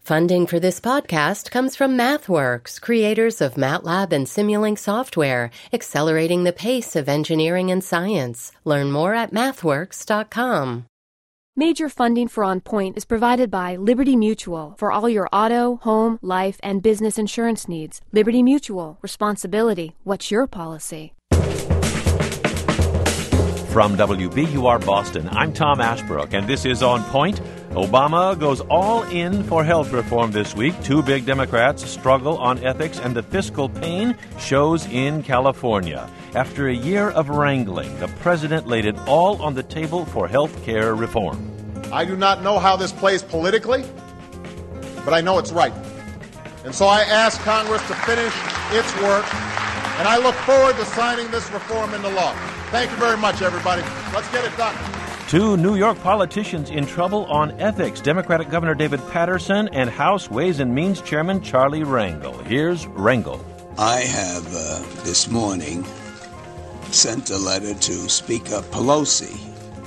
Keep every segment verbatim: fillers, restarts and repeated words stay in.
Funding for this podcast comes from MathWorks, creators of MATLAB and Simulink software, accelerating the pace of engineering and science. Learn more at mathworks dot com. Major funding for On Point is provided by Liberty Mutual for all your auto, home, life, and business insurance needs. Liberty Mutual. Responsibility. What's your policy? From W B U R Boston, I'm Tom Ashbrook, and this is On Point. Obama goes all in for health reform this week. Two big Democrats struggle on ethics, and the fiscal pain shows in California. After a year of wrangling, the president laid it all on the table for health care reform. I do not know how this plays politically, but I know it's right. And so I ask Congress to finish its work, and I look forward to signing this reform into law. Thank you very much, everybody. Let's get it done. Two New York politicians in trouble on ethics, Democratic Governor David Paterson and House Ways and Means Chairman Charlie Rangel. Here's Rangel. I have uh, this morning sent a letter to Speaker Pelosi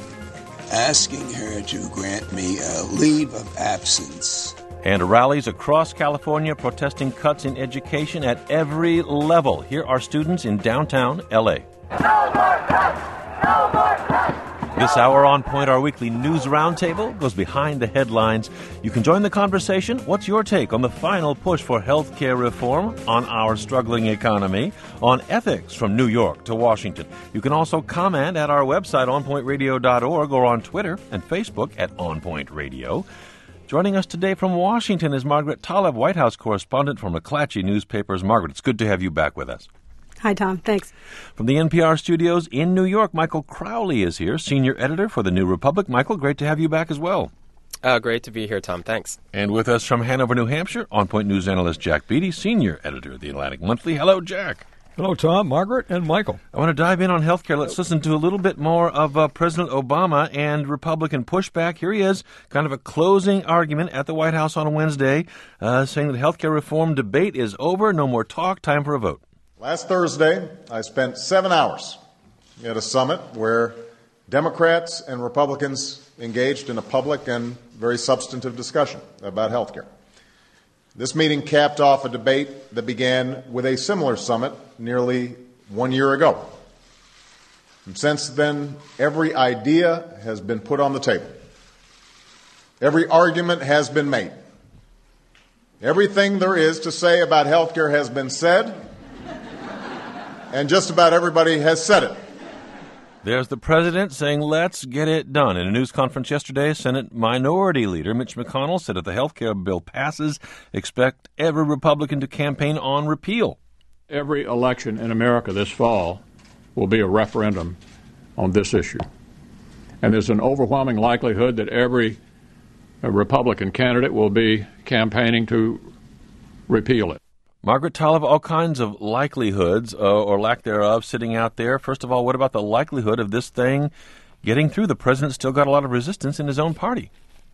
asking her to grant me a leave of absence. And rallies across California protesting cuts in education at every level. Here are students in downtown L A. No more cuts! No more cuts! This hour on Point, our weekly news roundtable, goes behind the headlines. You can join the conversation. What's your take on the final push for health care reform, on our struggling economy, on ethics from New York to Washington? You can also comment at our website, on point radio dot org, or on Twitter and Facebook at On Point Radio. Joining us today from Washington is Margaret Talev, White House correspondent for McClatchy Newspapers. Margaret, it's good to have you back with us. Hi, Tom. Thanks. From the N P R studios in New York, Michael Crowley is here, senior editor for The New Republic. Michael, great to have you back as well. Uh, great to be here, Tom. Thanks. And with us from Hanover, New Hampshire, On Point News analyst Jack Beatty, senior editor of The Atlantic Monthly. Hello, Jack. Hello, Tom, Margaret, and Michael. I want to dive in on healthcare. Let's listen to a little bit more of uh, President Obama and Republican pushback. Here he is, kind of a closing argument at the White House on Wednesday, uh, saying that healthcare reform debate is over, no more talk, time for a vote. Last Thursday, I spent seven hours at a summit where Democrats and Republicans engaged in a public and very substantive discussion about health care. This meeting capped off a debate that began with a similar summit nearly one year ago. And since then, every idea has been put on the table. Every argument has been made. Everything there is to say about health care has been said, and just about everybody has said it. There's the president saying, let's get it done. In a news conference yesterday, Senate Minority Leader Mitch McConnell said if the health care bill passes, expect every Republican to campaign on repeal. Every election in America this fall will be a referendum on this issue. And there's an overwhelming likelihood that every Republican candidate will be campaigning to repeal it. Margaret Talev, all kinds of likelihoods, uh, or lack thereof, sitting out there. First of all, what about the likelihood of this thing getting through? The president's still got a lot of resistance in his own party.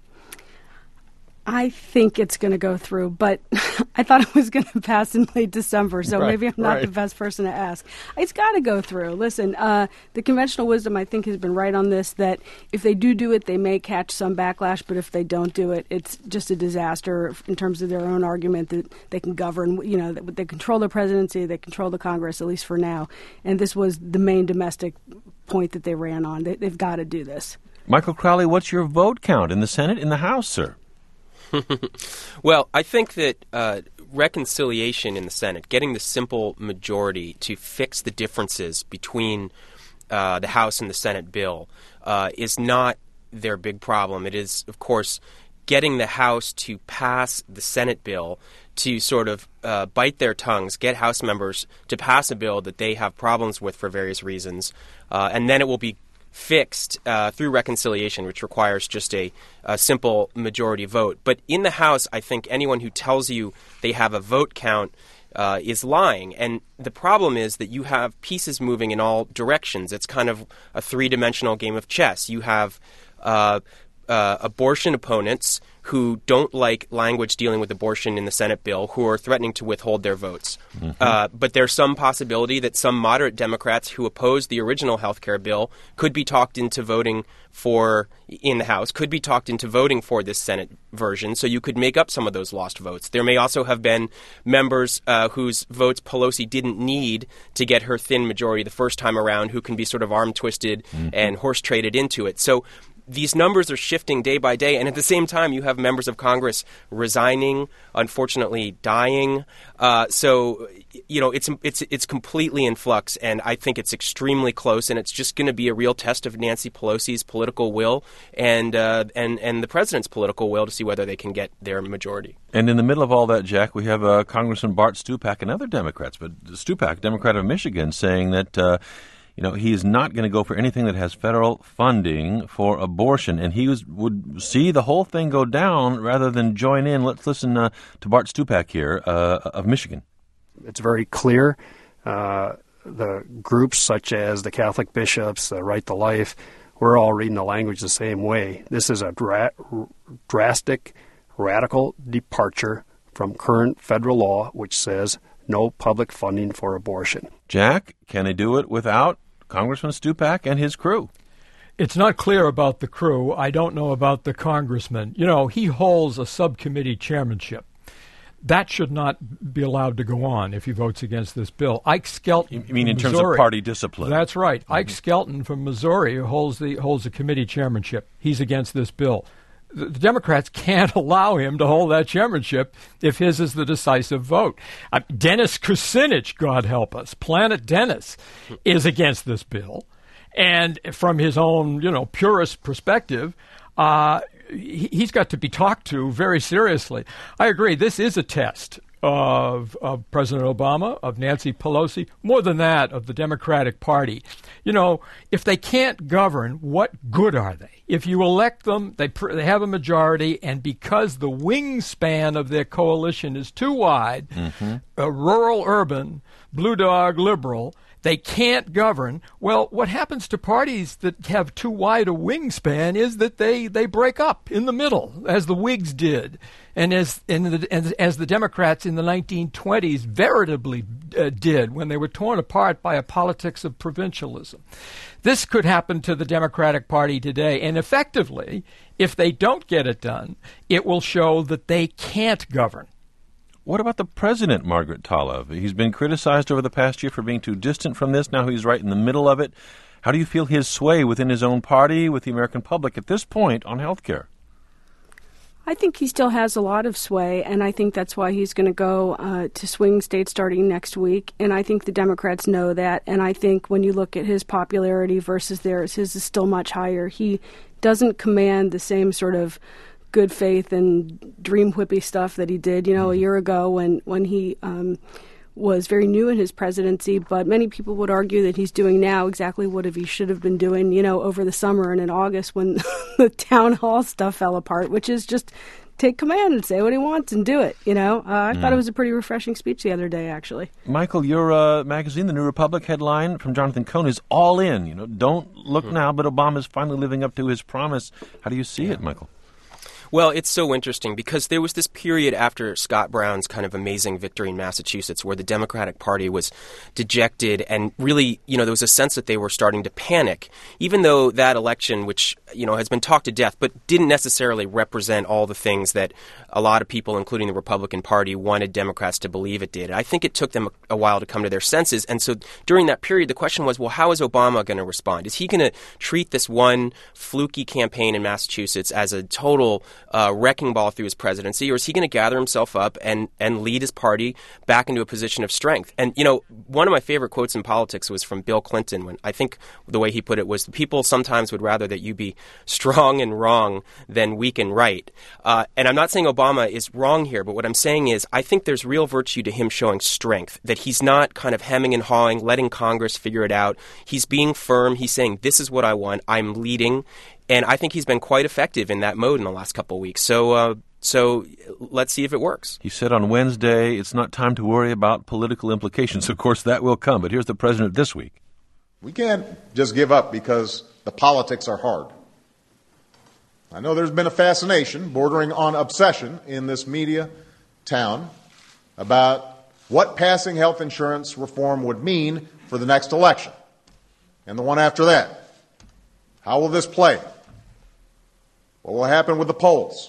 I think it's going to go through, but I thought it was going to pass in late December, so right, maybe I'm not right. the best person to ask. It's got to go through. Listen, uh, the conventional wisdom, I think, has been right on this, that if they do do it, they may catch some backlash, but if they don't do it, it's just a disaster in terms of their own argument that they can govern, you know, that they control the presidency, they control the Congress, at least for now. And this was the main domestic point that they ran on. They, they've got to do this. Michael Crowley, what's your vote count in the Senate, in the House, sir? Well, I think that uh, reconciliation in the Senate, getting the simple majority to fix the differences between uh, the House and the Senate bill uh, is not their big problem. It is, of course, getting the House to pass the Senate bill to sort of uh, bite their tongues, get House members to pass a bill that they have problems with for various reasons, uh, and then it will be fixed uh, through reconciliation, which requires just a, a simple majority vote. But in the House, I think anyone who tells you they have a vote count uh, is lying. And the problem is that you have pieces moving in all directions. It's kind of a three-dimensional game of chess. You have uh, uh, abortion opponents who don't like language dealing with abortion in the Senate bill who are threatening to withhold their votes. Mm-hmm. Uh, but there's some possibility that some moderate Democrats who opposed the original health care bill could be talked into voting for in the House, could be talked into voting for this Senate version, so you could make up some of those lost votes. There may also have been members uh, whose votes Pelosi didn't need to get her thin majority the first time around who can be sort of arm-twisted mm-hmm. and horse-traded into it. So these numbers are shifting day by day, and at the same time, you have members of Congress resigning, unfortunately dying. Uh, so, you know, it's it's it's completely in flux, and I think it's extremely close, and it's just going to be a real test of Nancy Pelosi's political will and uh, and and the president's political will to see whether they can get their majority. And in the middle of all that, Jack, we have uh, Congressman Bart Stupak and other Democrats, but Stupak, Democrat of Michigan, saying that Uh, You know, he is not going to go for anything that has federal funding for abortion, and he was, would see the whole thing go down rather than join in. Let's listen uh, to Bart Stupak here uh, of Michigan. It's very clear. Uh, the groups such as the Catholic bishops, the Right to Life, we're all reading the language the same way. This is a dra- drastic, radical departure from current federal law, which says no public funding for abortion. Jack, can they do it without Congressman Stupak and his crew? It's not clear about the crew. I don't know about the congressman. You know, he holds a subcommittee chairmanship. That should not be allowed to go on if he votes against this bill. Ike Skelton. You mean in Missouri, terms of party discipline? That's right. Mm-hmm. Ike Skelton from Missouri holds the holds the committee chairmanship. He's against this bill. The Democrats can't allow him to hold that chairmanship if his is the decisive vote. Uh, Dennis Kucinich, God help us, Planet Dennis, is against this bill. And from his own, you know, purist perspective, uh, he, he's got to be talked to very seriously. I agree. This is a test of, of President Obama, of Nancy Pelosi, more than that, of the Democratic Party. You know, if they can't govern, what good are they? If you elect them, they pr- they have a majority, and because the wingspan of their coalition is too wide, mm-hmm. uh, rural, urban, blue dog, liberal, they can't govern. Well, what happens to parties that have too wide a wingspan is that they, they break up in the middle, as the Whigs did, and as and the, as, as the Democrats in the nineteen twenties veritably uh, did when they were torn apart by a politics of provincialism. This could happen to the Democratic Party today, and effectively, if they don't get it done, it will show that they can't govern. What about the president, Margaret Talev? He's been criticized over the past year for being too distant from this. Now he's right in the middle of it. How do you feel his sway within his own party, with the American public at this point on health care? I think he still has a lot of sway, and I think that's why he's going to go uh, to swing states starting next week. And I think the Democrats know that. And I think when you look at his popularity versus theirs, his is still much higher. He doesn't command the same sort of good faith and dream whippy stuff that he did, you know, a year ago when, when he um, was very new in his presidency. But many people would argue that he's doing now exactly what he should have been doing, you know, over the summer and in August when the town hall stuff fell apart, which is just take command and say what he wants and do it, you know. Uh, I mm. thought it was a pretty refreshing speech the other day, actually. Michael, your uh, magazine, The New Republic headline from Jonathan Cohn is all in, you know, don't look mm. now, but Obama's finally living up to his promise. How do you see yeah. it, Michael? Well, it's so interesting because there was this period after Scott Brown's kind of amazing victory in Massachusetts where the Democratic Party was dejected and really, you know, there was a sense that they were starting to panic, even though that election, which, you know, has been talked to death, but didn't necessarily represent all the things that a lot of people, including the Republican Party, wanted Democrats to believe it did. I think it took them a while to come to their senses. And so during that period, the question was, well, how is Obama going to respond? Is he going to treat this one fluky campaign in Massachusetts as a total Uh, wrecking ball through his presidency, or is he going to gather himself up and, and lead his party back into a position of strength? And, you know, one of my favorite quotes in politics was from Bill Clinton, when I think the way he put it was, people sometimes would rather that you be strong and wrong than weak and right. Uh, and I'm not saying Obama is wrong here, but what I'm saying is I think there's real virtue to him showing strength, that he's not kind of hemming and hawing, letting Congress figure it out. He's being firm. He's saying, this is what I want. I'm leading. And I think he's been quite effective in that mode in the last couple of weeks. So uh, so let's see if it works. He said on Wednesday, it's not time to worry about political implications. Of course, that will come. But here's the president this week. We can't just give up because the politics are hard. I know there's been a fascination bordering on obsession in this media town about what passing health insurance reform would mean for the next election and the one after that. How will this play? What will happen with the polls?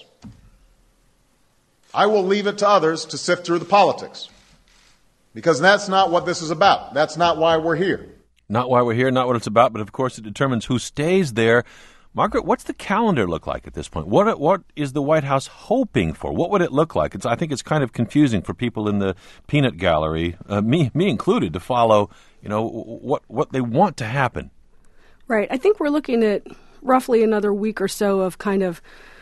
I will leave it to others to sift through the politics, because that's not what this is about. That's not why we're here. Not why we're here, not what it's about, but of course it determines who stays there. Margaret, what's the calendar look like at this point? What what is the White House hoping for? What would it look like? It's, I think it's kind of confusing for people in the peanut gallery, uh, me me included, to follow, you know, what what they want to happen. Right. I think we're looking at roughly another week or so of kind of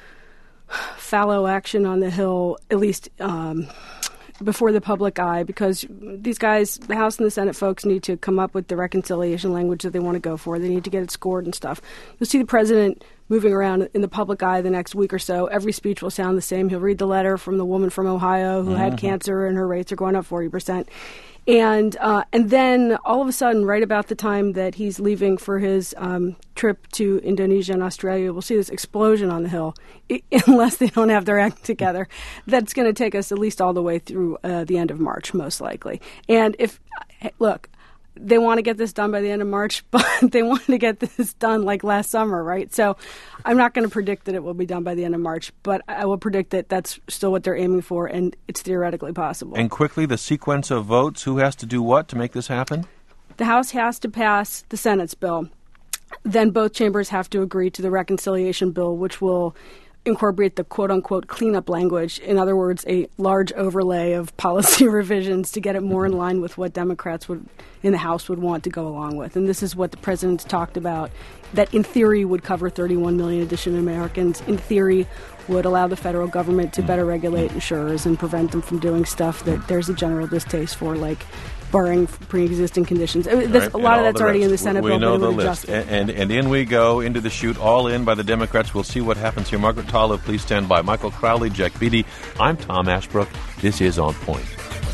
fallow action on the Hill, at least um, before the public eye, because these guys, the House and the Senate folks, need to come up with the reconciliation language that they want to go for. They need to get it scored and stuff. You'll see the president moving around in the public eye the next week or so. Every speech will sound the same. He'll read the letter from the woman from Ohio who mm-hmm. had cancer and her rates are going up forty percent. And uh, and then all of a sudden, right about the time that he's leaving for his um, trip to Indonesia and Australia, we'll see this explosion on the Hill, I- unless they don't have their act together. That's going to take us at least all the way through uh, the end of March, most likely. And if, look, they want to get this done by the end of March, but they want to get this done like last summer, right? So I'm not going to predict that it will be done by the end of March, but I will predict that that's still what they're aiming for, and it's theoretically possible. And quickly, the sequence of votes, who has to do what to make this happen? The House has to pass the Senate's bill. Then both chambers have to agree to the reconciliation bill, which will incorporate the quote-unquote cleanup language. In other words, a large overlay of policy revisions to get it more in line with what Democrats would in the House would want to go along with. And this is what the president's talked about, that in theory would cover thirty-one million additional Americans, in theory would allow the federal government to better regulate insurers and prevent them from doing stuff that there's a general distaste for, like barring pre-existing conditions. I mean, right. A lot of that's already in the Senate we, bill. We know but the list. And, and, and in we go, into the chute, all in by the Democrats. We'll see what happens here. Margaret Talev, please stand by. Michael Crowley, Jack Beatty. I'm Tom Ashbrook. This is On Point.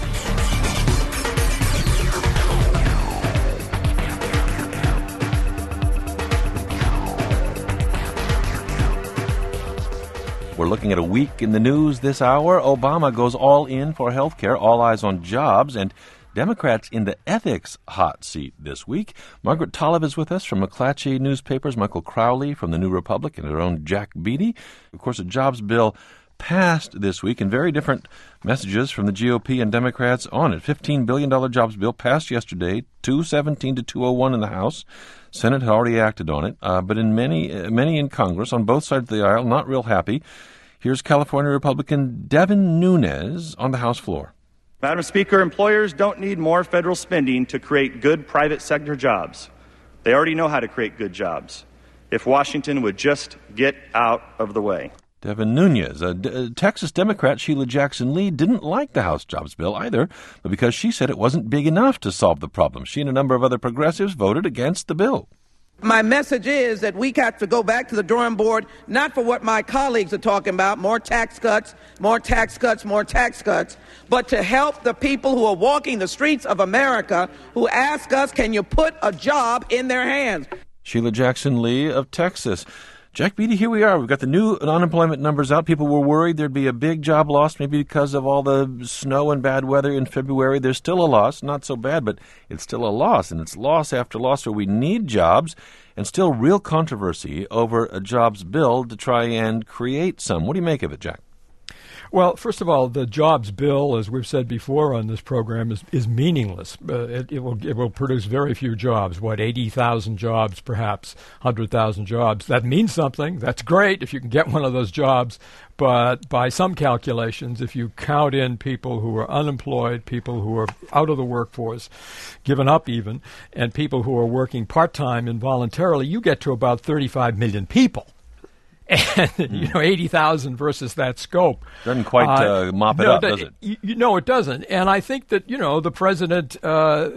We're looking at a week in the news this hour. Obama goes all in for health care, all eyes on jobs, and Democrats in the ethics hot seat this week. Margaret Talev is with us from McClatchy Newspapers, Michael Crowley from the New Republic, and our own Jack Beatty. Of course, a jobs bill passed this week, and very different messages from the G O P and Democrats on it. fifteen billion dollars jobs bill passed yesterday, two seventeen to two oh one in the House. Senate had already acted on it, uh, but in many, uh, many in Congress, on both sides of the aisle, not real happy. Here's California Republican Devin Nunes on the House floor. Madam Speaker, employers don't need more federal spending to create good private sector jobs. They already know how to create good jobs. If Washington would just get out of the way. Devin Nunes, a D- Texas Democrat Sheila Jackson Lee, didn't like the House jobs bill either, but because she said it wasn't big enough to solve the problem. She and a number of other progressives voted against the bill. My message is that we got to go back to the drawing board, not for what my colleagues are talking about, more tax cuts, more tax cuts, more tax cuts, but to help the people who are walking the streets of America who ask us, can you put a job in their hands? Sheila Jackson Lee of Texas. Jack Beatty, here we are. We've got the new unemployment numbers out. People were worried there'd be a big job loss, maybe because of all the snow and bad weather in February. There's still a loss, not so bad, but it's still a loss, and it's loss after loss where we need jobs, and still real controversy over a jobs bill to try and create some. What do you make of it, Jack? Well, first of all, the jobs bill, as we've said before on this program, is, is meaningless. Uh, it, it will it will produce very few jobs. What, eighty thousand jobs, perhaps one hundred thousand jobs. That means something. That's great if you can get one of those jobs. But by some calculations, if you count in people who are unemployed, people who are out of the workforce, given up even, and people who are working part-time involuntarily, you get to about thirty-five million people. And, you know, eighty thousand versus that scope. Doesn't quite uh, mop it no, up, that, does it? You, you know, it doesn't. And I think that, you know, the president, uh,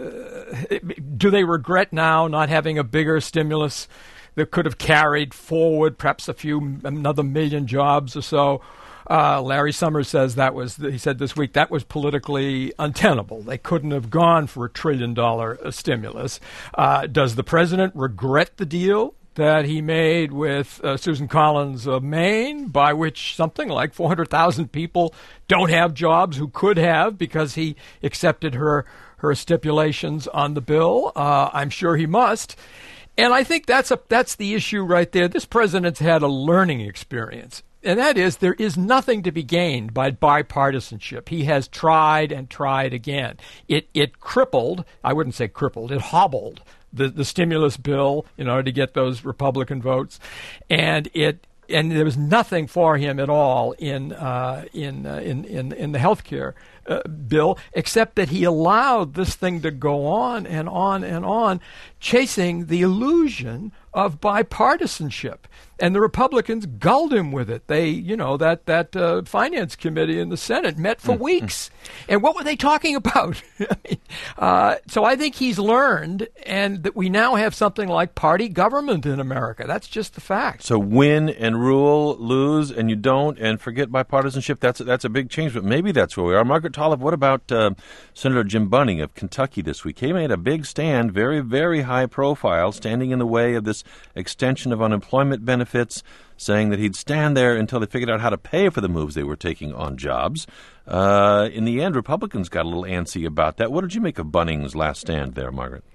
do they regret now not having a bigger stimulus that could have carried forward perhaps a few, another million jobs or so? Uh, Larry Summers says that was, he said this week, that was politically untenable. They couldn't have gone for a trillion dollar stimulus. Uh, does the president regret the deal? that he made with uh, Susan Collins of Maine, by which something like four hundred thousand people don't have jobs who could have because he accepted her her stipulations on the bill. Uh, I'm sure he must. And I think that's a that's the issue right there. This president's had a learning experience. And that is, there is nothing to be gained by bipartisanship. He has tried and tried again. It it crippled, I wouldn't say crippled, it hobbled the, the stimulus bill in order to get those Republican votes. And it and there was nothing for him at all in uh, in, uh, in in in the health care uh, bill, except that he allowed this thing to go on and on and on, chasing the illusion of bipartisanship. And the Republicans gulled him with it. They, you know, that that uh, finance committee in the Senate met for mm-hmm. weeks. And what were they talking about? I mean, uh, so I think he's learned, and that we now have something like party government in America. That's just the fact. So win and rule, lose and you don't, and forget bipartisanship. That's that's a big change, but maybe that's where we are. Margaret Tolliver, what about uh, Senator Jim Bunning of Kentucky this week? He made a big stand, very, very high profile, standing in the way of this extension of unemployment benefits, saying that he'd stand there until they figured out how to pay for the moves they were taking on jobs. Uh, in the end, Republicans got a little antsy about that. What did you make of Bunning's last stand there, Margaret?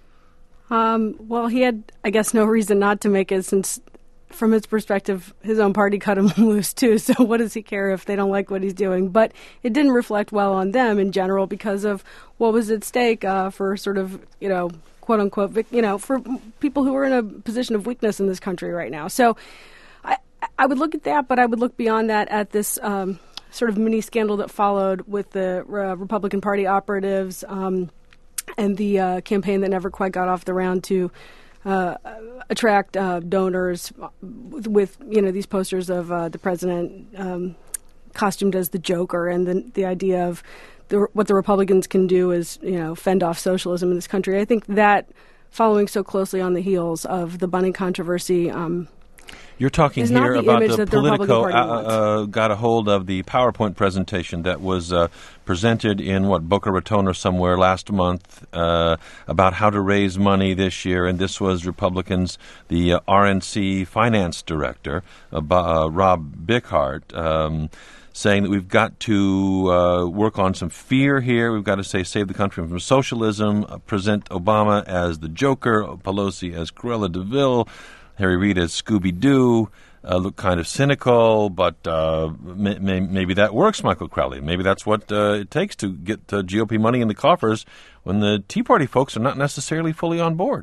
Um, well, he had, I guess, no reason not to make it, since from his perspective, his own party cut him loose, too. So what does he care if they don't like what he's doing? But it didn't reflect well on them in general because of what was at stake uh, for sort of, you know, quote unquote, you know, for people who are in a position of weakness in this country right now. So I, I would look at that, but I would look beyond that at this um, sort of mini scandal that followed with the uh, Republican Party operatives um, and the uh, campaign that never quite got off the round to uh, attract uh, donors with, with, you know, these posters of uh, the president um, costumed as the Joker, and the, the idea of The, what the Republicans can do is, you know, fend off socialism in this country. I think that following so closely on the heels of the Bunning controversy. Um, You're talking is here not the about image the that the Politico Republican Party uh, uh, got a hold of the PowerPoint presentation that was uh, presented in, what, Boca Raton or somewhere last month uh, about how to raise money this year. And this was Republicans, the uh, R N C finance director, uh, uh, Rob Bickhart, um, saying that we've got to uh, work on some fear here. We've got to say save the country from socialism, uh, present Obama as the Joker, Pelosi as Cruella de Vil, Harry Reid as Scooby-Doo, uh, look kind of cynical, but uh, may, may, maybe that works, Michael Crowley. Maybe that's what uh, it takes to get uh, G O P money in the coffers when the Tea Party folks are not necessarily fully on board.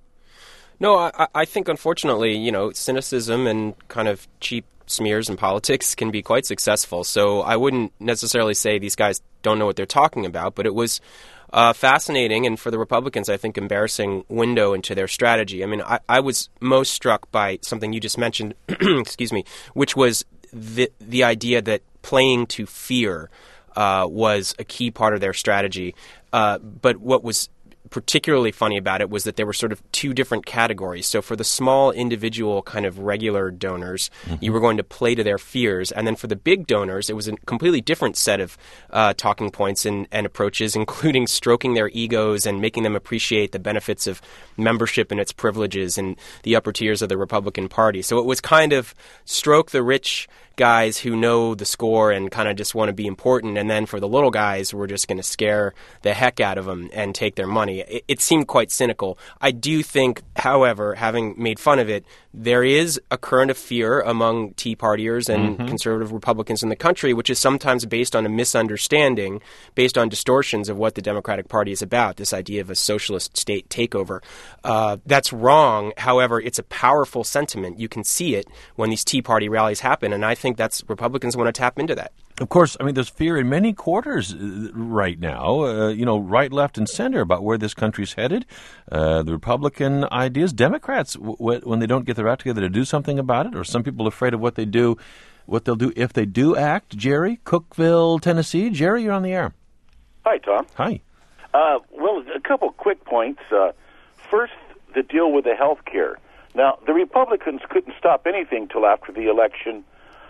No, I, I think, unfortunately, you know, cynicism and kind of cheap smears in politics can be quite successful. So I wouldn't necessarily say these guys don't know what they're talking about, but it was uh, fascinating and, for the Republicans, I think, embarrassing window into their strategy. I mean, I, I was most struck by something you just mentioned, excuse me, which was the the idea that playing to fear uh, was a key part of their strategy. Uh, but what was particularly funny about it was that there were sort of two different categories. So for the small individual kind of regular donors, mm-hmm. you were going to play to their fears. And then for the big donors, it was a completely different set of uh, talking points and, and approaches, including stroking their egos and making them appreciate the benefits of membership and its privileges in the upper tiers of the Republican Party. So it was kind of stroke the rich guys who know the score and kind of just want to be important, and then for the little guys, we're just going to scare the heck out of them and take their money. It, it seemed quite cynical. I do think, however, having made fun of it, there is a current of fear among Tea Partiers and mm-hmm. conservative Republicans in the country, which is sometimes based on a misunderstanding, based on distortions of what the Democratic Party is about, this idea of a socialist state takeover. Uh, that's wrong. However, it's a powerful sentiment. You can see it when these Tea Party rallies happen, and I think that's Republicans want to tap into that. Of course, I mean, there's fear in many quarters right now, uh, you know, right, left, and center about where this country's headed. Uh, the Republican ideas, Democrats, w- when they don't get their act together to do something about it, or some people are afraid of what they do, what they'll do if they do act. Jerry, Cookeville, Tennessee. Jerry, you're on the air. Hi, Tom. Hi. Uh, well, a couple quick points. Uh, first, the deal with the health care. Now, the Republicans couldn't stop anything till after the election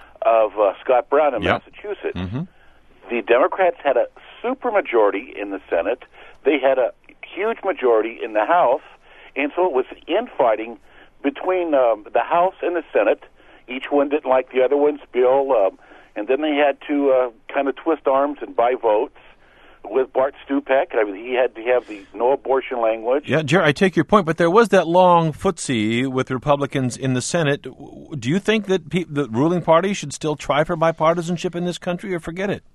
of uh, Scott Brown in yep. Massachusetts. Mm-hmm. The Democrats had a supermajority in the Senate. They had a huge majority in the House, and so it was infighting between um, the House and the Senate. Each one didn't like the other one's bill, um, and then they had to uh, kind of twist arms and buy votes with Bart Stupak. I mean, he had to have the no abortion language. Yeah, Jerry, I take your point, but there was that long footsie with Republicans in the Senate. Do you think that pe- the ruling party should still try for bipartisanship in this country, or forget it?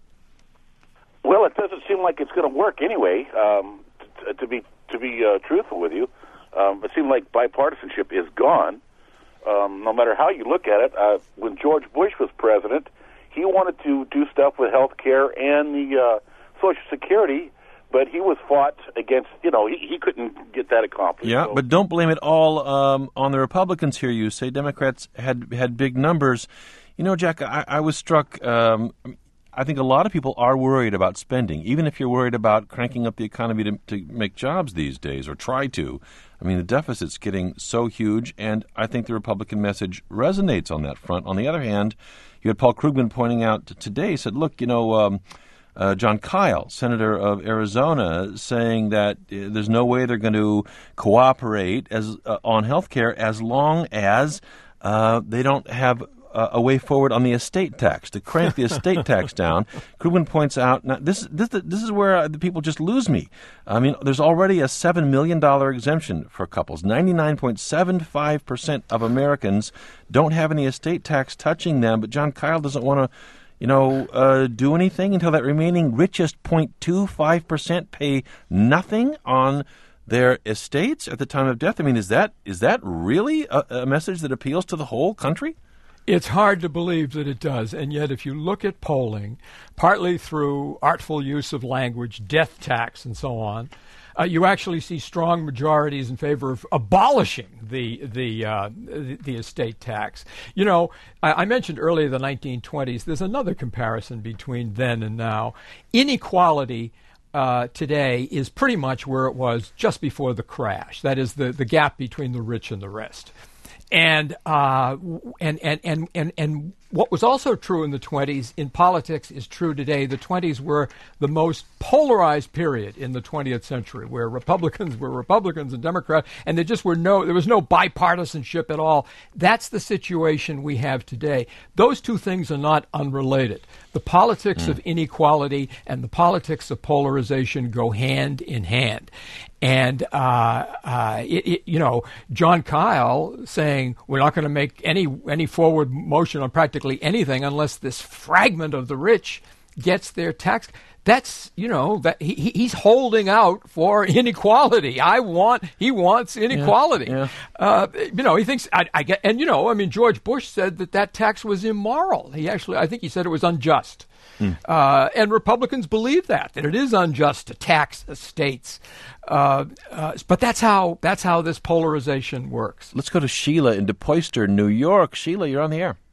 Well, it doesn't seem like it's going to work anyway. Um, t- to be to be uh, truthful with you, um, it seems like bipartisanship is gone. Um, no matter how you look at it, uh, when George Bush was president, he wanted to do stuff with health care and the uh, Social Security, but he was fought against, you know, he, he couldn't get that accomplished. Yeah, so. But don't blame it all um, on the Republicans here. You say Democrats had had big numbers. You know, Jack, I, I was struck. Um, I think a lot of people are worried about spending, even if you're worried about cranking up the economy to, to make jobs these days, or try to. I mean, the deficit's getting so huge, and I think the Republican message resonates on that front. On the other hand, you had Paul Krugman pointing out today, said, look, you know, um, uh, John Kyle, senator of Arizona, saying that uh, there's no way they're going to cooperate as uh, on health care as long as uh, they don't have Uh, a way forward on the estate tax, to crank the estate tax down. Krugman points out, now this, this, this is where uh, the people just lose me. I mean, there's already a seven million dollars exemption for couples. ninety-nine point seven five percent of Americans don't have any estate tax touching them, but John Kyle doesn't want to, you know, uh, do anything until that remaining richest zero point two five percent pay nothing on their estates at the time of death. I mean, is that is that really a, a message that appeals to the whole country? It's hard to believe that it does, and yet if you look at polling, partly through artful use of language, death tax and so on, uh, you actually see strong majorities in favor of abolishing the the uh, the, the estate tax. You know, I, I mentioned earlier the nineteen twenties. There's another comparison between then and now. Inequality Uh, today is pretty much where it was just before the crash. That is the, the gap between the rich and the rest. And, uh, and, and, and, and, and what was also true in the twenties in politics is true today. The twenties were the most polarized period in the twentieth century, where Republicans were Republicans and Democrats, and there just were no, there was no bipartisanship at all. That's the situation we have today. Those two things are not unrelated. The politics mm. of inequality and the politics of polarization go hand in hand. And, uh, uh, it, it, you know, John Kyle saying we're not going to make any any forward motion on practically anything unless this fragment of the rich gets their tax. That's, you know, that he, he's holding out for inequality. I want, he wants inequality. Yeah, yeah. Uh, you know, he thinks, I, I get, and, you know, I mean, George Bush said that that tax was immoral. He actually, I think he said it was unjust. Mm. Uh, and Republicans believe that, that it is unjust to tax estates. Uh, uh, but that's how that's how this polarization works. Let's go to Sheila in DePoyster, New York. Sheila, you're on the air.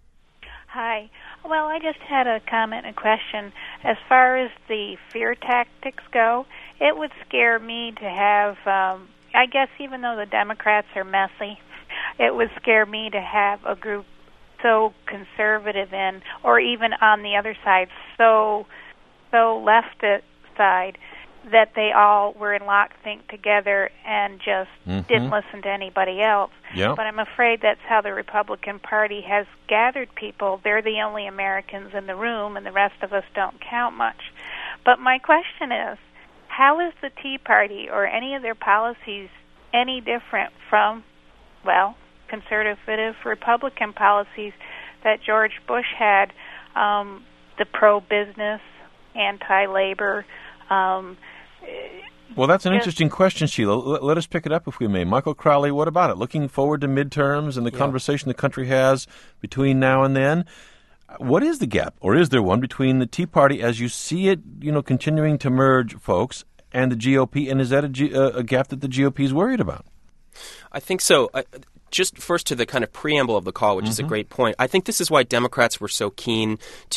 Hi. Well, I just had a comment and question. As far as the fear tactics go, it would scare me to have, um, I guess even though the Democrats are messy, it would scare me to have a group so conservative in, or even on the other side, so so left side, that they all were in lockstep together and just mm-hmm. didn't listen to anybody else. Yep. But I'm afraid that's how the Republican Party has gathered people. They're the only Americans in the room, and the rest of us don't count much. But my question is, how is the Tea Party or any of their policies any different from, well, conservative Republican policies that George Bush had, um, the pro-business, anti-labor? Um, well, that's an just, interesting question, Sheila. Let, let us pick it up if we may. Michael Crowley, what about it? Looking forward to midterms and the yeah. conversation the country has between now and then, what is the gap, or is there one, between the Tea Party as you see it, you know, continuing to merge folks, and the G O P, and is that a, G, a, a gap that the G O P is worried about? I think so. I, Just first to the kind of preamble of the call, which mm-hmm. is a great point. I think this is why Democrats were so keen to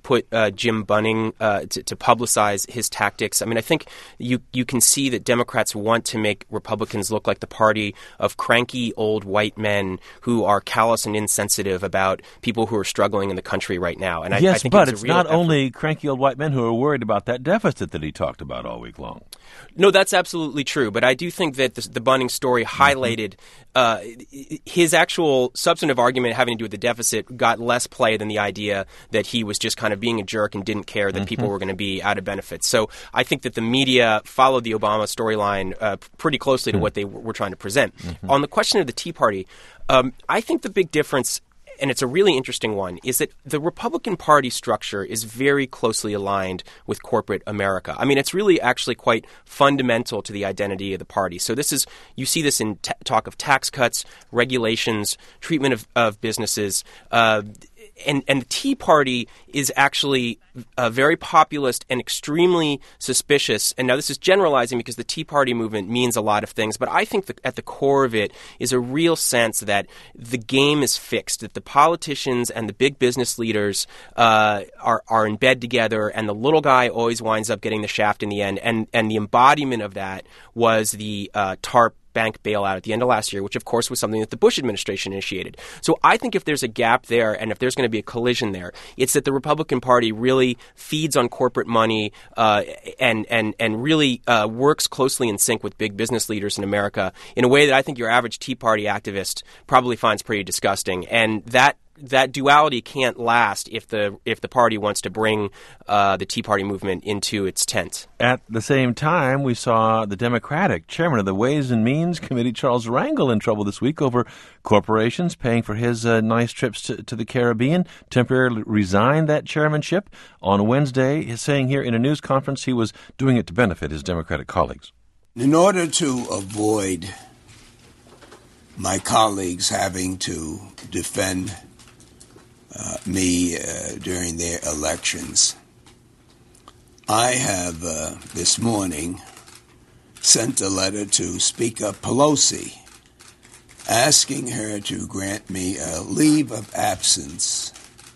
put uh, Jim Bunning uh, to, to publicize his tactics. I mean, I think you you can see that Democrats want to make Republicans look like the party of cranky old white men who are callous and insensitive about people who are struggling in the country right now. And I, yes, I think but it's, it's a real not effort. only cranky old white men who are worried about that deficit that he talked about all week long. No, that's absolutely true. But I do think that the, the Bunning story highlighted uh, his actual substantive argument having to do with the deficit got less play than the idea that he was just kind of being a jerk and didn't care that mm-hmm. people were going to be out of benefits. So I think that the media followed the Obama storyline uh, pretty closely to mm-hmm. what they w- were trying to present. Mm-hmm. On the question of the Tea Party, um, I think the big difference, and it's a really interesting one, is that the Republican Party structure is very closely aligned with corporate America. I mean, it's really actually quite fundamental to the identity of the party. So this is, you see this in t- talk of tax cuts, regulations, treatment of, of businesses, uh, And, and the Tea Party is actually uh, very populist and extremely suspicious. And now this is generalizing because the Tea Party movement means a lot of things. But I think that at the core of it is a real sense that the game is fixed, that the politicians and the big business leaders uh, are, are in bed together, and the little guy always winds up getting the shaft in the end. And, and the embodiment of that was the uh, TARP bank bailout at the end of last year, which of course was something that the Bush administration initiated. So I think if there's a gap there and if there's going to be a collision there, it's that the Republican Party really feeds on corporate money uh, and and and really uh, works closely in sync with big business leaders in America in a way that I think your average Tea Party activist probably finds pretty disgusting. And that that duality can't last if the if the party wants to bring uh, the Tea Party movement into its tent. At the same time, we saw the Democratic chairman of the Ways and Means Committee, Charles Rangel, in trouble this week over corporations paying for his uh, nice trips to, to the Caribbean, temporarily resigned that chairmanship on Wednesday, saying here in a news conference he was doing it to benefit his Democratic colleagues. In order to avoid my colleagues having to defend Uh, me uh, during their elections, I have uh, this morning sent a letter to Speaker Pelosi asking her to grant me a leave of absence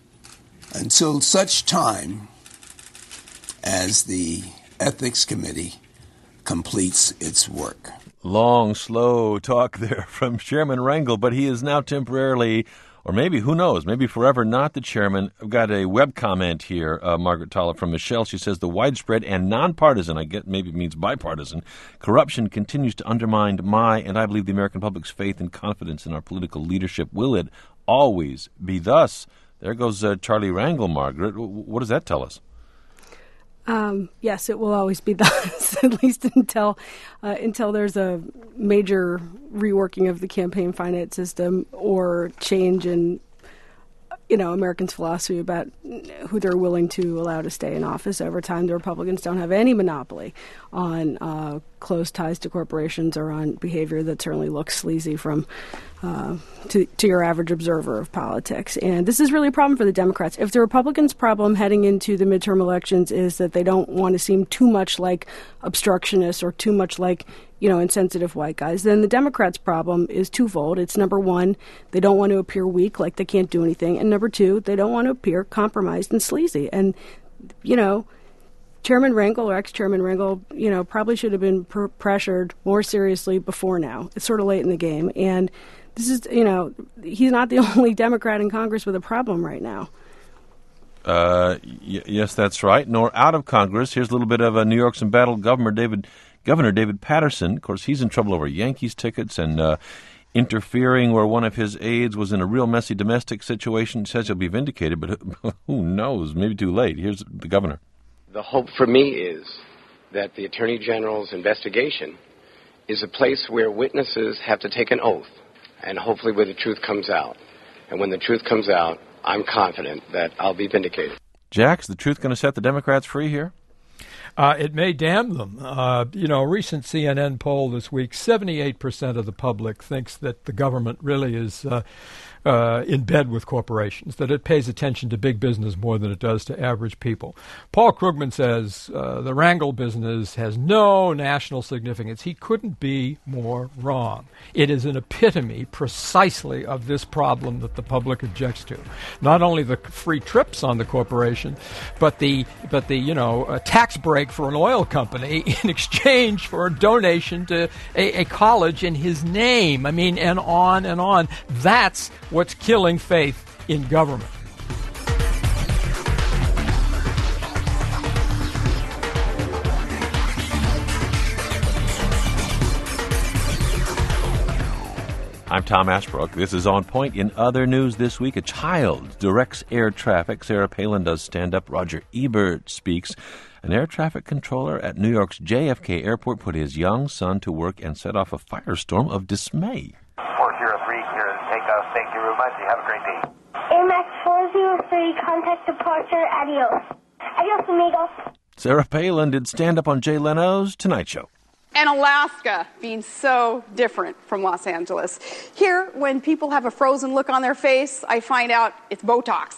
until such time as the Ethics Committee completes its work. Long, slow talk there from Chairman Rangel, but he is now temporarily, or maybe, who knows, maybe forever not the chairman. I've got a web comment here, uh, Margaret Tollett, from Michelle. She says, the widespread and nonpartisan, I get maybe it means bipartisan, corruption continues to undermine my, and I believe the American public's faith and confidence in our political leadership. Will it always be thus? There goes uh, Charlie Rangel, Margaret. W- what does that tell us? Um, yes, it will always be thus, at least until uh, until there's a major reworking of the campaign finance system or change in, you know, Americans' philosophy about who they're willing to allow to stay in office over time. The Republicans don't have any monopoly on uh, close ties to corporations or on behavior that certainly looks sleazy from uh, to, to your average observer of politics. And this is really a problem for the Democrats. If the Republicans' problem heading into the midterm elections is that they don't want to seem too much like obstructionists or too much like, you know, insensitive white guys, then the Democrats' problem is twofold. It's number one, they don't want to appear weak, like they can't do anything. And number two, they don't want to appear compromised and sleazy. And, you know, Chairman Rangel or ex-Chairman Rangel, you know, probably should have been pr- pressured more seriously before now. It's sort of late in the game. And this is, you know, he's not the only Democrat in Congress with a problem right now. Uh, y- yes, that's right. Nor out of Congress. Here's a little bit of a New York's embattled Governor David Governor David Paterson. Of course, he's in trouble over Yankees tickets and uh, interfering where one of his aides was in a real messy domestic situation. Says he'll be vindicated, but who knows? Maybe too late. Here's the governor. The hope for me is that the Attorney General's investigation is a place where witnesses have to take an oath, and hopefully where the truth comes out. And when the truth comes out, I'm confident that I'll be vindicated. Jack, is the truth going to set the Democrats free here? Uh, it may damn them. Uh, you know, a recent C N N poll this week, seventy-eight percent of the public thinks that the government really is uh, uh, in bed with corporations, that it pays attention to big business more than it does to average people. Paul Krugman says uh, the Wrangell business has no national significance. He couldn't be more wrong. It is an epitome precisely of this problem that the public objects to. Not only the free trips on the corporation, but the but the you know uh, tax break for an oil company in exchange for a donation to a, a college in his name. I mean, and on and on. That's what's killing faith in government. I'm Tom Ashbrook. This is On Point. In other news this week, a child directs air traffic. Sarah Palin does stand-up. Roger Ebert speaks. An air traffic controller at New York's J F K Airport put his young son to work and set off a firestorm of dismay. four zero three, here to take off safety room. Have a great day. Air Max four zero three, contact departure. Adios. Adios, amigos. Sarah Palin did stand-up on Jay Leno's Tonight Show. And Alaska being so different from Los Angeles. Here, when people have a frozen look on their face, I find out it's Botox.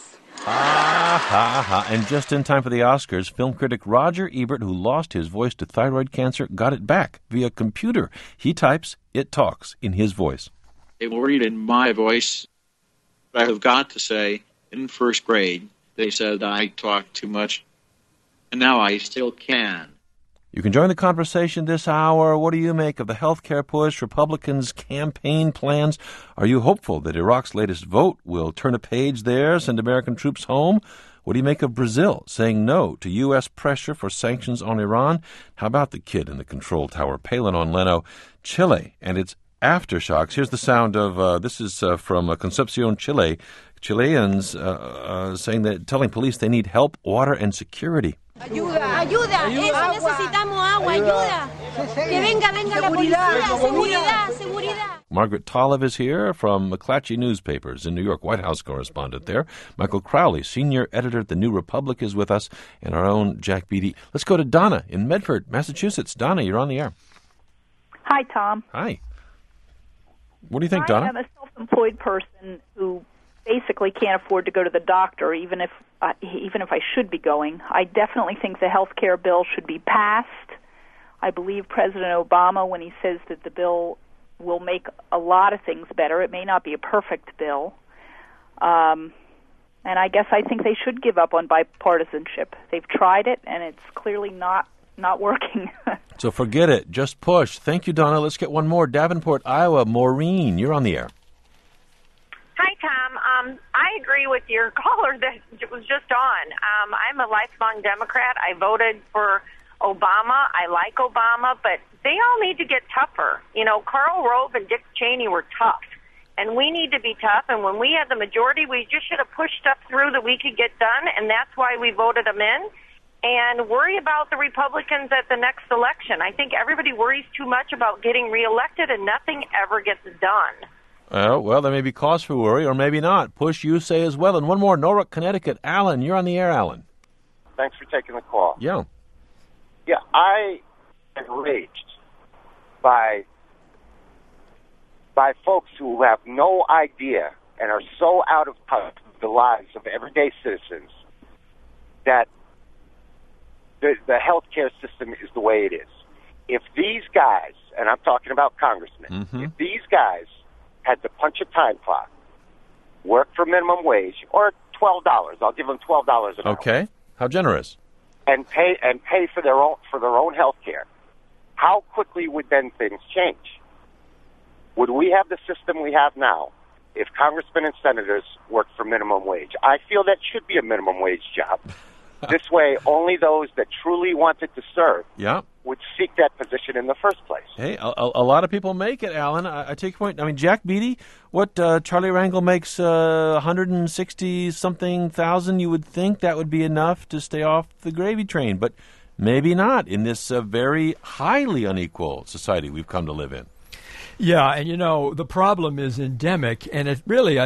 Ah, ha, ha. And just in time for the Oscars, film critic Roger Ebert, who lost his voice to thyroid cancer, got it back via computer. He types, it talks in his voice. They will read in my voice. I have got to say, in first grade, they said I talked too much, and now I still can. You can join the conversation this hour. What do you make of the health care push, Republicans' campaign plans? Are you hopeful that Iraq's latest vote will turn a page there, send American troops home? What do you make of Brazil saying no to U S pressure for sanctions on Iran? How about the kid in the control tower? Palin on Leno. Chile and its aftershocks. Here's the sound of, uh, this is uh, from uh, Concepcion, Chile. Chileans uh, uh, saying that, telling police they need help, water, and security. Ayuda, ayuda, eso necesitamos agua, ayuda. Que venga, venga la policía, seguridad, seguridad. Margaret Tolive is here from McClatchy Newspapers in New York, White House correspondent there. Michael Crowley, senior editor at The New Republic, is with us, and our own Jack Beatty. Let's go to Donna in Medford, Massachusetts. Donna, you're on the air. Hi, Tom. Hi. What do you think, I Donna? am a self-employed person who basically can't afford to go to the doctor, even if uh, even if I should be going. I definitely think the health care bill should be passed. I believe President Obama when he says that the bill will make a lot of things better. It may not be a perfect bill. Um, and I guess I think they should give up on bipartisanship. They've tried it, and it's clearly not, not working. So forget it. Just push. Thank you, Donna. Let's get one more. Davenport, Iowa. Maureen, you're on the air. Hi, Tom. Um, I agree with your caller that was just on. Um, I'm a lifelong Democrat. I voted for Obama. I like Obama, but they all need to get tougher. You know, Karl Rove and Dick Cheney were tough, and we need to be tough. And when we had the majority, we just should have pushed stuff through that we could get done, and that's why we voted them in. And worry about the Republicans at the next election. I think everybody worries too much about getting reelected, and nothing ever gets done. Uh, well, there may be cause for worry, or maybe not. Push, you say as well. And one more, Norwalk, Connecticut. Alan, you're on the air, Alan. Thanks for taking the call. Yeah. Yeah, I am enraged by by folks who have no idea and are so out of touch with the lives of everyday citizens that the, the healthcare system is the way it is. If these guys, and I'm talking about congressmen, mm-hmm. if these guys had to punch a time clock, work for minimum wage, or twelve dollars, I'll give them twelve dollars an hour. Okay. How generous. And pay and pay for their own for their own health care. How quickly would then things change? Would we have the system we have now if congressmen and senators worked for minimum wage? I feel that should be a minimum wage job. This way, only those that truly wanted to serve yeah. would seek that position in the first place. Hey, a, a lot of people make it, Alan. I, I take your point. I mean, Jack Beatty, what uh, Charlie Wrangell makes uh, one hundred sixty something thousand. You would think that would be enough to stay off the gravy train, but maybe not in this uh, very highly unequal society we've come to live in. Yeah, and you know, the problem is endemic, and it really, I think,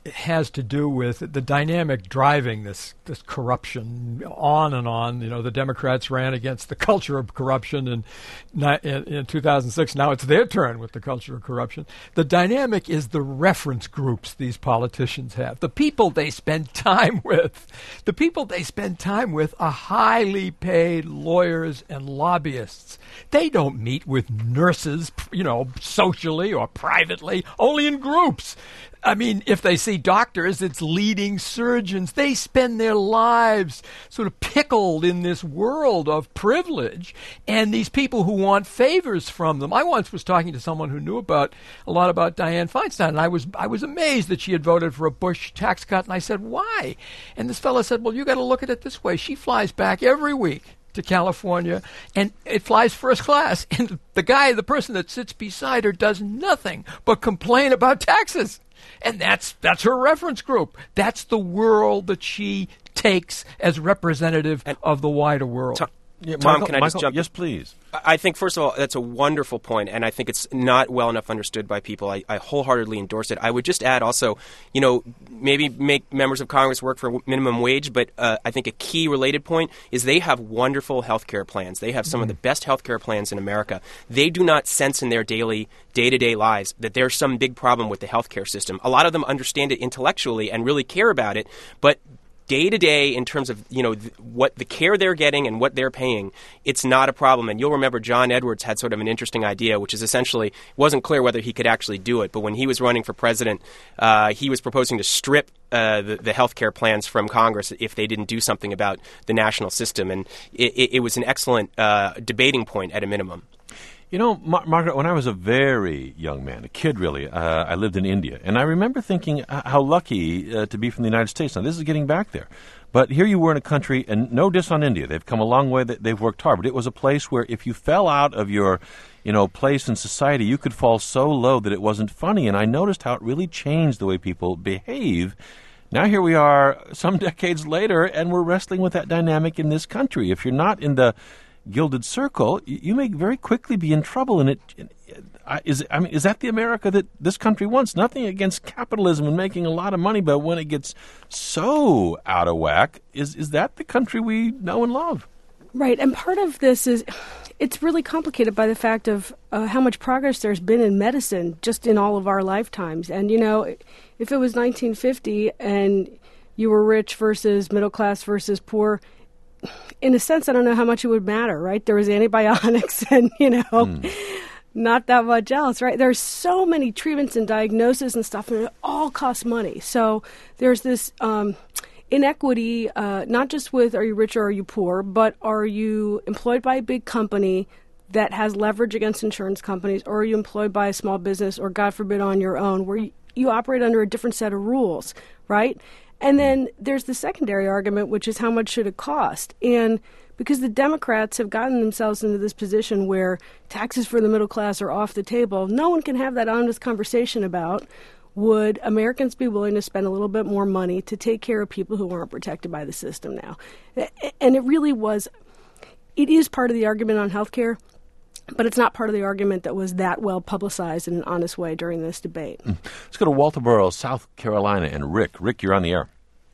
has to do with the dynamic driving this this corruption on and on. You know, the Democrats ran against the culture of corruption in, in, in two thousand six. Now it's their turn with the culture of corruption. The dynamic is the reference groups these politicians have, the people they spend time with. The people they spend time with are highly paid lawyers and lobbyists. They don't meet with nurses, you know, socially or privately, only in groups. I mean, if they see doctors, it's leading surgeons. They spend their lives sort of pickled in this world of privilege, and these people who want favors from them. I once was talking to someone who knew about a lot about Dianne Feinstein, and I was I was amazed that she had voted for a Bush tax cut, and I said, why? And this fellow said, well, you got to look at it this way. She flies back every week to California, and it flies first class, and the guy, the person that sits beside her, does nothing but complain about taxes. And that's that's her reference group. That's the world that she takes as representative of the wider world. Tom, Yeah, Tom Michael, can I just Michael, jump? Yes, please. I think, first of all, that's a wonderful point, and I think it's not well enough understood by people. I, I wholeheartedly endorse it. I would just add also, you know, maybe make members of Congress work for minimum wage, but uh, I think a key related point is they have wonderful health care plans. They have some mm-hmm. of the best health care plans in America. They do not sense in their daily, day-to-day lives that there's some big problem with the health care system. A lot of them understand it intellectually and really care about it, but day to day, in terms of you know th- what the care they're getting and what they're paying, it's not a problem. And you'll remember John Edwards had sort of an interesting idea, which is essentially it wasn't clear whether he could actually do it. But when he was running for president, uh, he was proposing to strip uh, the, the health care plans from Congress if they didn't do something about the national system. And it, it, it was an excellent uh, debating point at a minimum. You know, Mar- Margaret, when I was a very young man, a kid really, uh, I lived in India. And I remember thinking uh, how lucky uh, to be from the United States. Now, this is getting back there. But here you were in a country, and no diss on India. They've come a long way. They've worked hard. But it was a place where if you fell out of your, you know, place in society, you could fall so low that it wasn't funny. And I noticed how it really changed the way people behave. Now here we are some decades later, and we're wrestling with that dynamic in this country. If you're not in the gilded circle, you may very quickly be in trouble. And it is. I mean, is that the America that this country wants? Nothing against capitalism and making a lot of money, but when it gets so out of whack, is is that the country we know and love? Right, and part of this is it's really complicated by the fact of uh, how much progress there's been in medicine just in all of our lifetimes. And you know, if it was nineteen fifty and you were rich versus middle class versus poor, in a sense, I don't know how much it would matter, right? There was antibiotics and, you know, mm. not that much else, right? There's so many treatments and diagnoses and stuff, and it all costs money. So there's this um, inequity, uh, not just with are you rich or are you poor, but are you employed by a big company that has leverage against insurance companies, or are you employed by a small business, or God forbid on your own, where you, you operate under a different set of rules, right? And then there's the secondary argument, which is how much should it cost? And because the Democrats have gotten themselves into this position where taxes for the middle class are off the table, no one can have that honest conversation about, would Americans be willing to spend a little bit more money to take care of people who aren't protected by the system now? And it really was, it is part of the argument on health care, but it's not part of the argument that was that well publicized in an honest way during this debate. Let's go to Walterboro, South Carolina, and Rick. Rick, you're on the air.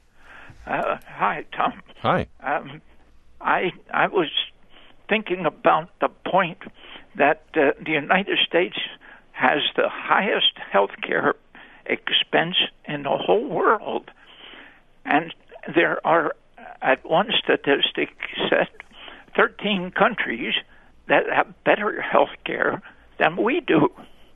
Uh, hi, Tom. Hi. Um, I I was thinking about the point that uh, the United States has the highest health care expense in the whole world. And there are, at one statistic said, thirteen countries that have better health care than we do.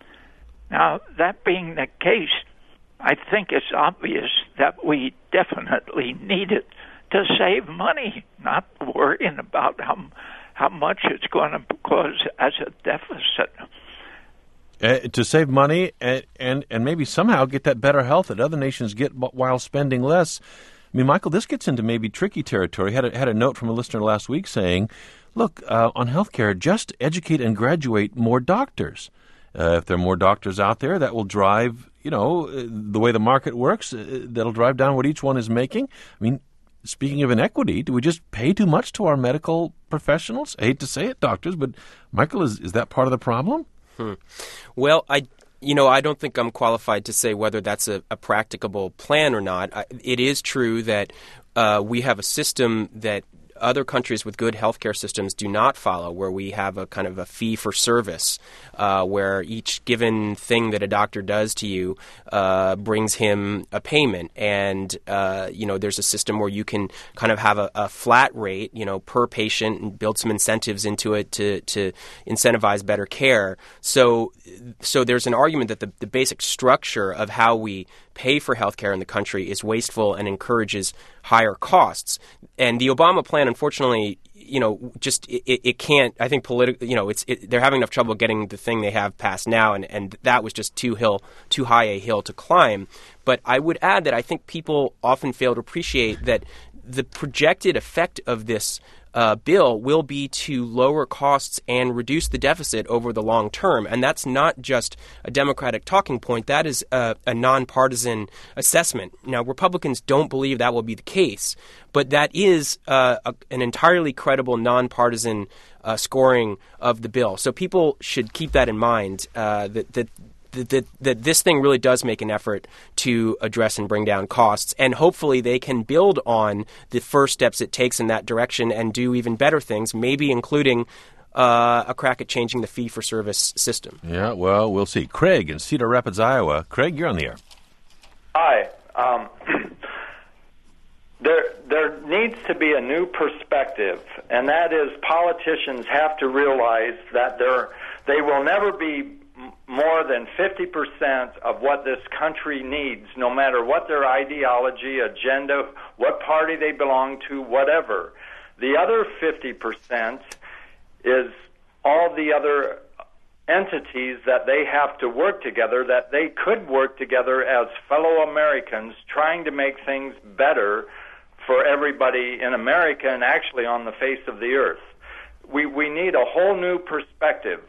Now, that being the case, I think it's obvious that we definitely need it to save money, not worrying about how how much it's going to cause as a deficit. Uh, to save money and, and, and maybe somehow get that better health that other nations get while spending less. I mean, Michael, this gets into maybe tricky territory. Had a, had a note from a listener last week saying, look, uh, on healthcare, just educate and graduate more doctors. Uh, if there are more doctors out there, that will drive, you know, uh, the way the market works, uh, that'll drive down what each one is making. I mean, speaking of inequity, do we just pay too much to our medical professionals? I hate to say it, doctors, but Michael, is, is that part of the problem? Hmm. Well, I you know, I don't think I'm qualified to say whether that's a, a practicable plan or not. I, it is true that uh, we have a system that other countries with good healthcare systems do not follow, where we have a kind of a fee for service, uh, where each given thing that a doctor does to you uh, brings him a payment. And, uh, you know, there's a system where you can kind of have a, a flat rate, you know, per patient and build some incentives into it to, to incentivize better care. So so there's an argument that the, the basic structure of how we pay for healthcare in the country is wasteful and encourages higher costs. And the Obama plan, unfortunately, you know, just it, it can't. I think political, you know, it's it, they're having enough trouble getting the thing they have passed now, and, and that was just too hill, too high a hill to climb. But I would add that I think people often fail to appreciate that the projected effect of this Uh, bill will be to lower costs and reduce the deficit over the long term. And that's not just a Democratic talking point. That is a, a nonpartisan assessment. Now, Republicans don't believe that will be the case, but that is uh, a, an entirely credible nonpartisan uh, scoring of the bill. So people should keep that in mind, uh, that, that That, that this thing really does make an effort to address and bring down costs. And hopefully they can build on the first steps it takes in that direction and do even better things, maybe including uh, a crack at changing the fee-for-service system. Yeah, well, we'll see. Craig in Cedar Rapids, Iowa. Craig, you're on the air. Hi. Um, there, there needs to be a new perspective, and that is politicians have to realize that they're, they will never be more than fifty percent of what this country needs, no matter what their ideology, agenda, what party they belong to, whatever. The other fifty percent is all the other entities that they have to work together, that they could work together as fellow Americans, trying to make things better for everybody in America and actually on the face of the earth. We, we need a whole new perspective.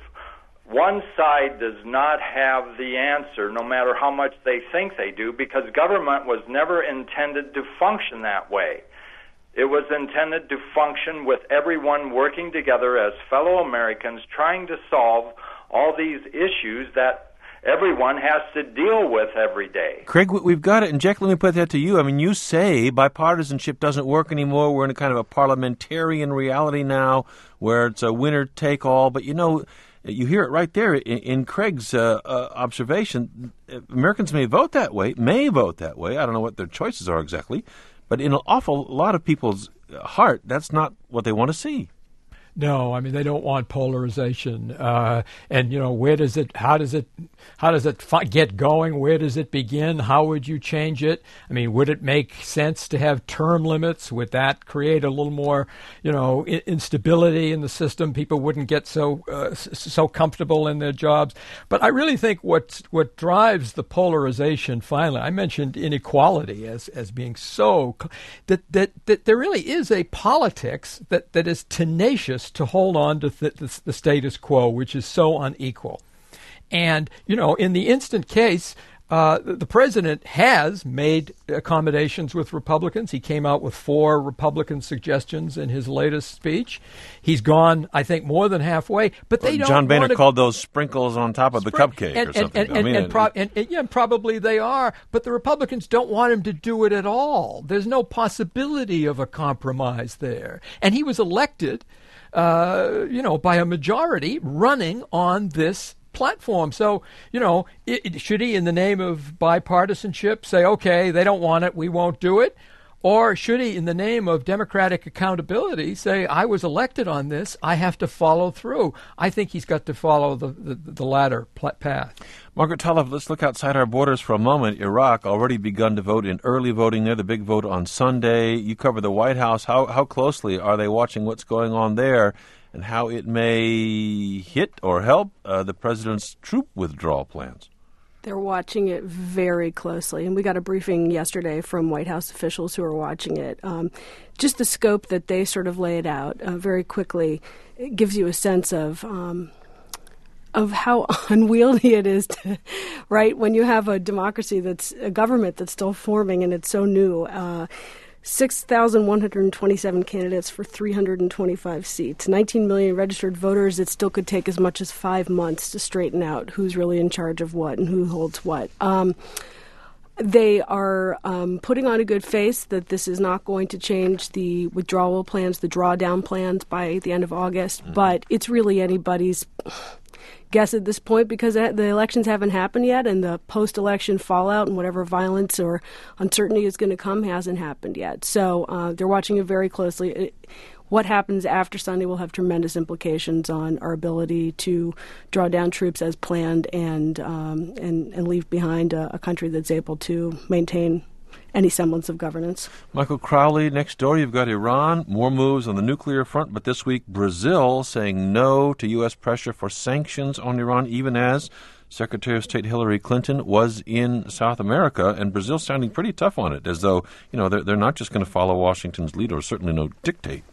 One side does not have the answer, no matter how much they think they do, because government was never intended to function that way. It was intended to function with everyone working together as fellow Americans, trying to solve all these issues that everyone has to deal with every day. Craig, we've got it. And Jack, let me put that to you. I mean, you say bipartisanship doesn't work anymore. We're in a kind of a parliamentarian reality now where it's a winner-take-all. But, you know, you hear it right there in, in Craig's uh, uh, observation. Americans may vote that way, may vote that way. I don't know what their choices are exactly. But in an awful lot of people's heart, that's not what they want to see. No, I mean, they don't want polarization. Uh, and, you know, where does it, how does it, how does it fi- get going? Where does it begin? How would you change it? I mean, would it make sense to have term limits? Would that create a little more, you know, I- instability in the system? People wouldn't get so, uh, s- so comfortable in their jobs. But I really think what, what drives the polarization finally, I mentioned inequality as, as being so, that, that, that there really is a politics that, that is tenacious to hold on to th- the, the status quo, which is so unequal. And, you know, in the instant case, uh, the, the president has made accommodations with Republicans. He came out with four Republican suggestions in his latest speech. He's gone, I think, more than halfway. But they well, don't John Boehner to... called those sprinkles on top of the cupcake and, or something. And, and, I mean, and, pro- and, and yeah, probably they are. But the Republicans don't want him to do it at all. There's no possibility of a compromise there. And he was elected Uh, you know, by a majority running on this platform. So, you know, it, it, should he, in the name of bipartisanship, say, okay, they don't want it, we won't do it? Or should he, in the name of democratic accountability, say, I was elected on this, I have to follow through? I think he's got to follow the, the, the latter pl- path. Margaret Tulloff, let's look outside our borders for a moment. Iraq already begun to vote in early voting there, the big vote on Sunday. You cover the White House. How, how closely are they watching what's going on there and how it may hit or help uh, the president's troop withdrawal plans? They're watching it very closely, and we got a briefing yesterday from White House officials who are watching it. Um, just the scope that they sort of lay it out uh, very quickly, it gives you a sense of um, of how unwieldy it is, to, right? When you have a democracy that's a government that's still forming and it's so new. Uh, six thousand one hundred twenty-seven candidates for three hundred twenty-five seats, nineteen million registered voters. It still could take as much as five months to straighten out who's really in charge of what and who holds what. Um, They are um, putting on a good face that this is not going to change the withdrawal plans, the drawdown plans by the end of August, mm-hmm. but it's really anybody's guess at this point because the elections haven't happened yet and the post-election fallout and whatever violence or uncertainty is going to come hasn't happened yet. So uh, they're watching it very closely. It, What happens after Sunday will have tremendous implications on our ability to draw down troops as planned and um, and, and leave behind a, a country that's able to maintain any semblance of governance. Michael Crowley, next door you've got Iran, more moves on the nuclear front, but this week Brazil saying no to U S pressure for sanctions on Iran, even as Secretary of State Hillary Clinton was in South America, and Brazil sounding pretty tough on it, as though, you know, they're, they're not just going to follow Washington's lead, or certainly no dictate.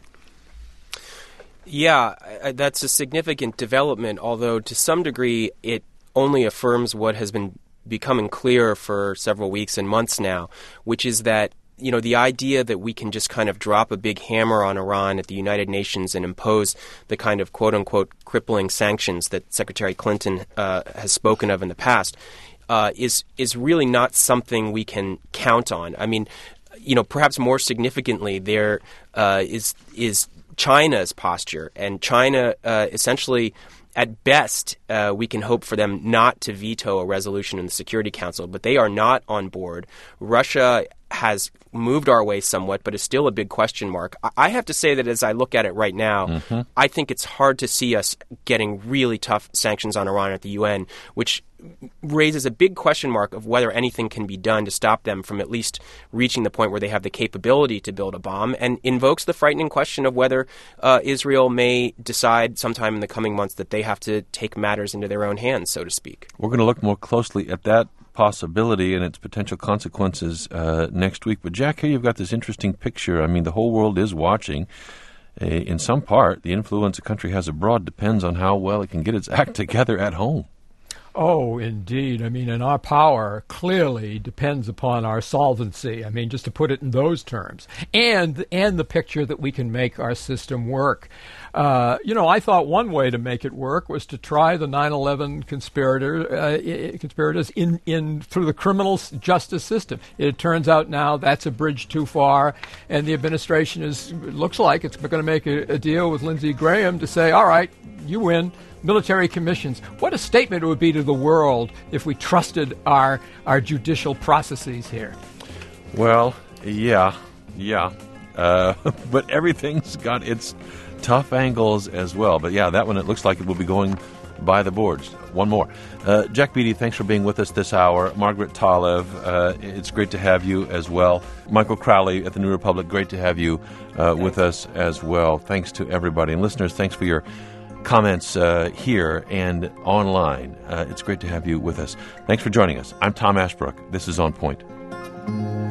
Yeah, that's a significant development, although to some degree it only affirms what has been becoming clear for several weeks and months now, which is that, you know, the idea that we can just kind of drop a big hammer on Iran at the United Nations and impose the kind of quote-unquote crippling sanctions that Secretary Clinton uh, has spoken of in the past uh, is is really not something we can count on. I mean, you know, perhaps more significantly, there uh, is is China's posture, and China uh, essentially, at best, uh, we can hope for them not to veto a resolution in the Security Council, but they are not on board. Russia has moved our way somewhat, but is still a big question mark. I have to say that as I look at it right now, mm-hmm. I think it's hard to see us getting really tough sanctions on Iran at the U N, which raises a big question mark of whether anything can be done to stop them from at least reaching the point where they have the capability to build a bomb, and invokes the frightening question of whether uh, Israel may decide sometime in the coming months that they have to take matters into their own hands, so to speak. We're going to look more closely at that possibility and its potential consequences uh, next week. But Jack, here you've got this interesting picture. I mean, the whole world is watching. Uh, in some part, the influence a country has abroad depends on how well it can get its act together at home. Oh, indeed. I mean, and our power clearly depends upon our solvency. I mean, just to put it in those terms, and and the picture that we can make our system work. Uh, you know, I thought one way to make it work was to try the nine eleven conspirator, uh, conspirators in, in through the criminal justice system. It turns out now that's a bridge too far, and the administration is looks like it's going to make a, a deal with Lindsey Graham to say, all right, you win. Military commissions. What a statement it would be to the world if we trusted our our judicial processes here. Well, yeah, yeah. Uh, but everything's got its tough angles as well. But yeah, that one, it looks like it will be going by the boards. One more. Uh, Jack Beatty, thanks for being with us this hour. Margaret Talev, uh, it's great to have you as well. Michael Crowley at the New Republic, great to have you uh, with us as well. Thanks to everybody. And listeners, thanks for your comments uh, here and online. Uh, it's great to have you with us. Thanks for joining us. I'm Tom Ashbrook. This is On Point.